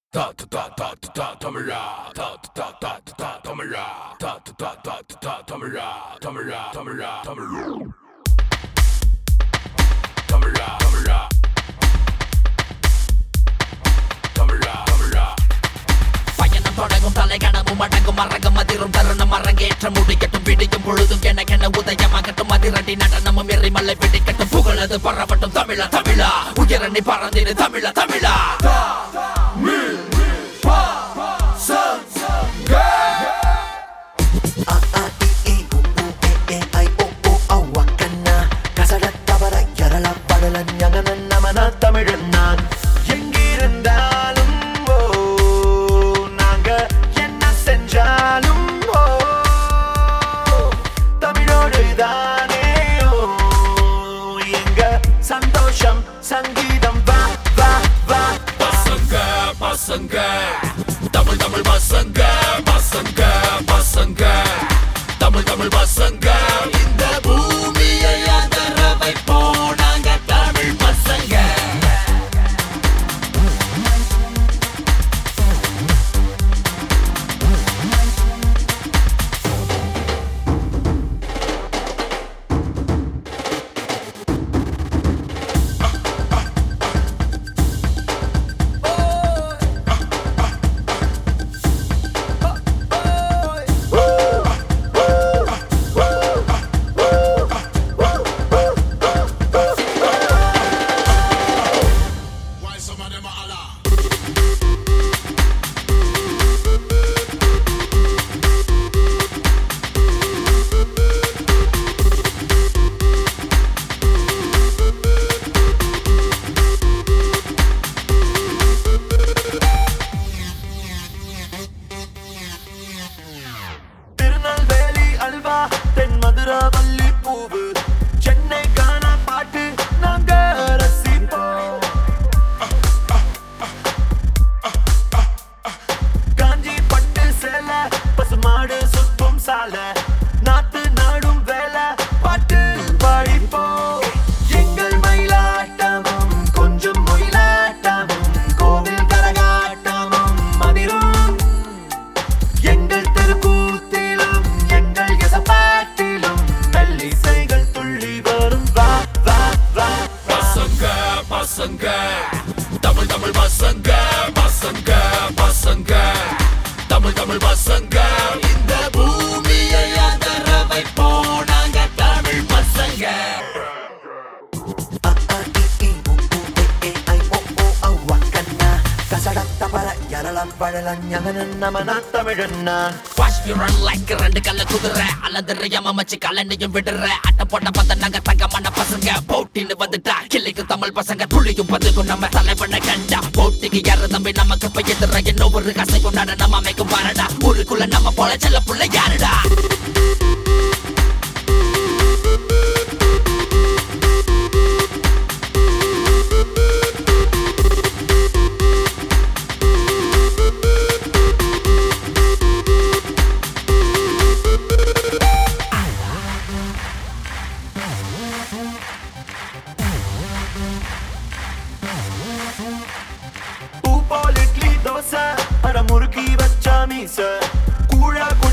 பயணம் தொடங்கும் தலைகணமும் அடங்கும் மரங்கம் அதிரும் தருணம் அரங்கேற்ற முடிக்கட்டும் விடியும் பொழுதும் எனக்கென உதயமாகட்டும் அதிரடி நடனமும் எரிமலை பிடிக்கட்டும் புகழது பரவட்டும் தமிழா தமிழா உயரணி பறந்திடு தமிழா தமிழா தமிழன் நான் எங்கிருந்தாலும் நாங்க என்ன செஞ்சாலும் தமிழோடு தானே எங்க சந்தோஷம் சங்கீதம் வா வா வா பசங்க பசங்க தமிழ் தமிழ் பசங்க பசங்க பசங்க தமிழ் தமிழ் பசங்க இந்த பூமியை அதர வைப்போம் நாங்க தமிழ் பசங்க திருநெல்வேலி அல்வா தென் மதுராவல்லி பூவு சென்னை கானா பாட்டு நாங்க ரசிப்போம் காஞ்சி பட்டு சேலை பசுமாடு சுத்தும் சாலை நாட்டு நாடும் வேலை பாட்டு பாடிப்போம் எங்கள் மயிலாட்டமும் கொஞ்சம் மொயிலாட்டமும் கோவில் கரகாட்டமும் மதிரும் எங்கள் தெருக்கூத்திலும் எங்கள் எசப்பாட்டிலும் மெல்லிசைகள் துள்ளி வரும் வா வா வா பசங்க பசங்க தமிழ் தமிழ் பசங்க பசங்க பசங்க தமிழ் தமிழ் பசங்க இந்த பூமியை அதர வைப்போம் நாங்க தமிழ் பசங்க தமிழன் நான் வாஷ்பிரன் லைக் ரெண்டு கல்ல குதிரை அல்லது யமமச்சி கலண்டையும் விடுற அட்ட போட்ட பத்த நாங்க தங்கமான பசங்க போட்டின்னு வந்துட்டா கிள்ளைக்கு தமிழ் பசங்க துளியும் பதுக்கும் நம்ம தலைவனை கண்டா போட்டிக்கு யாரு தம்பி நமக்கு பெய்யுற என்ன ஒரு கசைக்கும் நடனம் அமைக்கும் பாருடா ஊருக்குள்ள நம்ம போல செல்ல புள்ள யாருடா பூ போல் இட்லி தோசை அட முறுக்கி வச்சா மீச கூழ